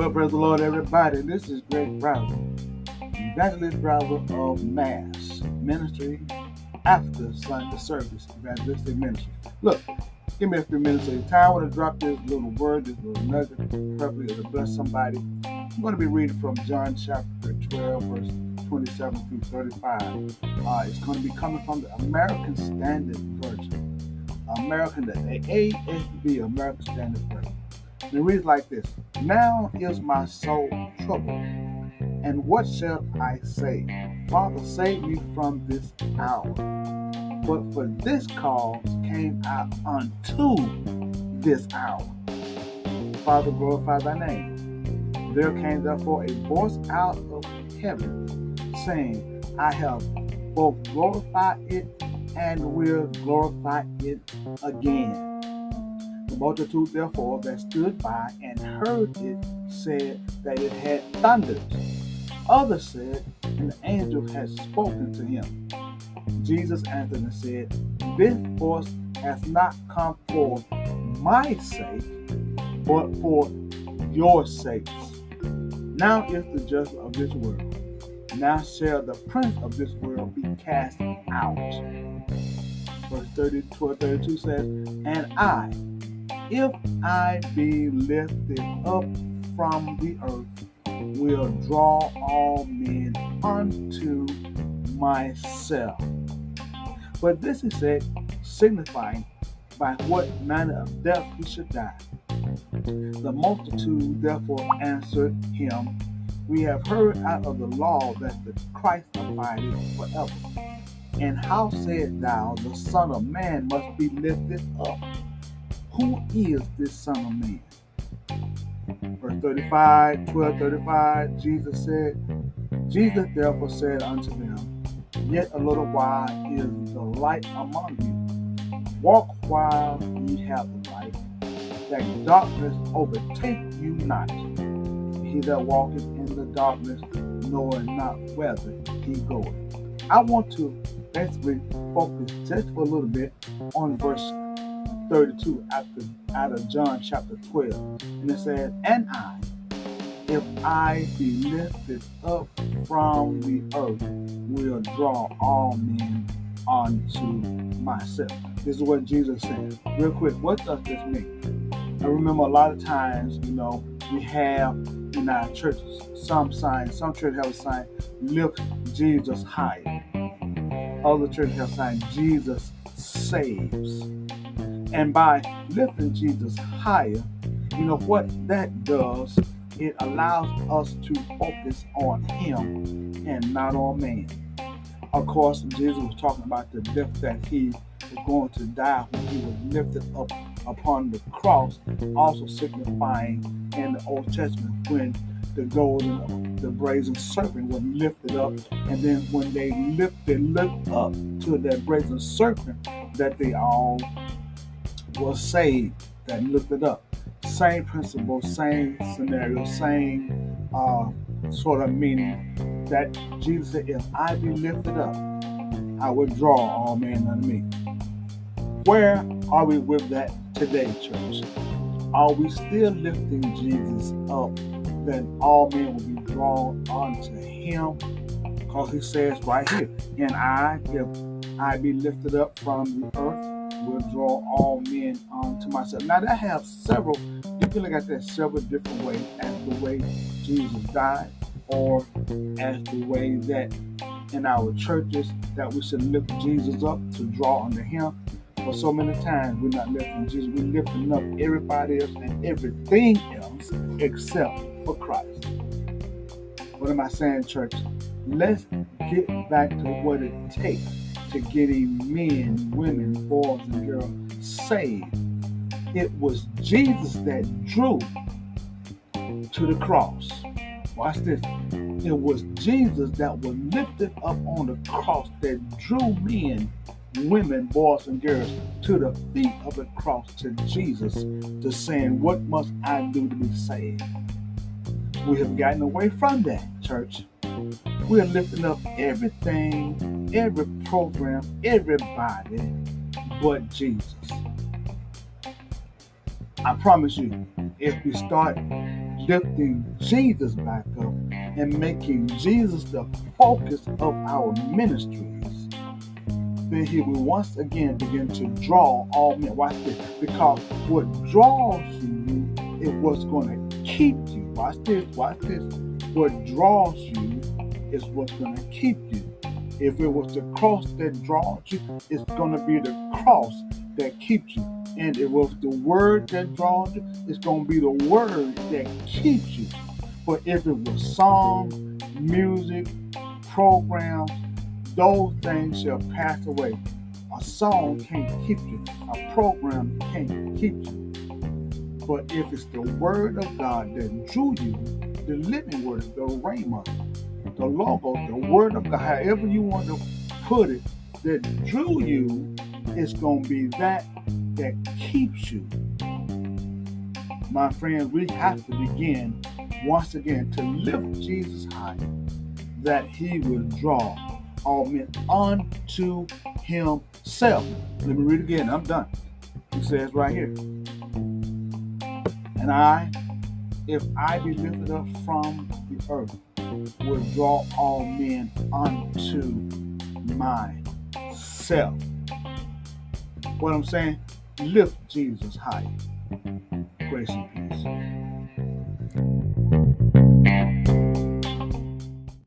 Well, praise the Lord, everybody. This is Greg Browser, Evangelist Browser of Mass Ministry after Sunday service, Evangelistic Ministry. Look, give me a few minutes of your time. I want to drop this little word, this little nugget, preferably to bless somebody. I'm going to be reading from John chapter 12, verse 27 through 35. It's going to be coming from the American Standard Version. The ASV, American Standard Version. And it reads like this: Now is my soul troubled, and what shall I say? Father, save me from this hour. But for this cause came I unto this hour. Father, glorify thy name. There came therefore a voice out of heaven, saying, I have both glorified it and will glorify it again. The multitude therefore that stood by and heard it said that it had thundered. Others said, an angel had spoken to him. Jesus answered and said, This voice has not come for my sake, but for your sakes. Now is the judgment of this world. Now shall the prince of this world be cast out. Verse 32 says, And I, if I be lifted up from the earth, will draw all men unto myself. But this he said, signifying by what manner of death he should die. The multitude therefore answered him, We have heard out of the law that the Christ abideth forever. And how said thou, the Son of Man must be lifted up? Who is this Son of Man? Verse 12:35, Jesus therefore said unto them, Yet a little while is the light among you. Walk while ye have the light, that darkness overtake you not. He that walketh in the darkness knoweth not whither he goeth. I want to basically focus just for a little bit on verse 32 out of John chapter 12. And it says, And I, if I be lifted up from the earth, will draw all men unto myself. This is what Jesus said. Real quick, what does this mean? I remember a lot of times, we have in our churches some churches have a sign, lift Jesus higher. Other churches have a sign, Jesus saves. And by lifting Jesus higher, what that does, it allows us to focus on him and not on man. Of course, Jesus was talking about the death that he was going to die when he was lifted up upon the cross, also signifying in the Old Testament when the brazen serpent was lifted up, and then when they looked up to that brazen serpent, that they all was saved, that lifted up. Same principle, same scenario, same sort of meaning, that Jesus said, if I be lifted up, I will draw all men unto me. Where are we with that today, church? Are we still lifting Jesus up, that all men will be drawn unto him? Because he says right here, and I, if I be lifted up from the earth, will draw all men unto myself. Now that have several, you can look at that several different ways, as the way Jesus died, or as the way that in our churches that we should lift Jesus up to draw unto him. But so many times we're not lifting Jesus, we're lifting up everybody else and everything else except for Christ. What am I saying, church? Let's get back to what it takes to getting men, women, boys, and girls saved. It was Jesus that drew to the cross. Watch this. It was Jesus that was lifted up on the cross that drew men, women, boys, and girls to the feet of the cross, to Jesus, to saying, what must I do to be saved? We have gotten away from that, church. We are lifting up everything, every program, everybody but Jesus. I promise you, if we start lifting Jesus back up and making Jesus the focus of our ministries, then he will once again begin to draw all men. Watch this. Because what draws you is what's going to keep you. Watch this. Watch this. What draws you is what's going to keep you. If it was the cross that draws you, it's going to be the cross that keeps you. And if it was the word that draws you, it's going to be the word that keeps you. But if it was song, music, programs, those things shall pass away. A song can't keep you. A program can't keep you. But if it's the word of God that drew you, the living word, the rhema, the logo, the word of God, however you want to put it, that drew you, it's going to be that keeps you. My friends, we have to begin once again to lift Jesus high, that he will draw all men unto himself. Let me read again. I'm done. He says right here, and if I be lifted up from the earth, will draw all men unto myself. What I'm saying, lift Jesus high. Grace and peace.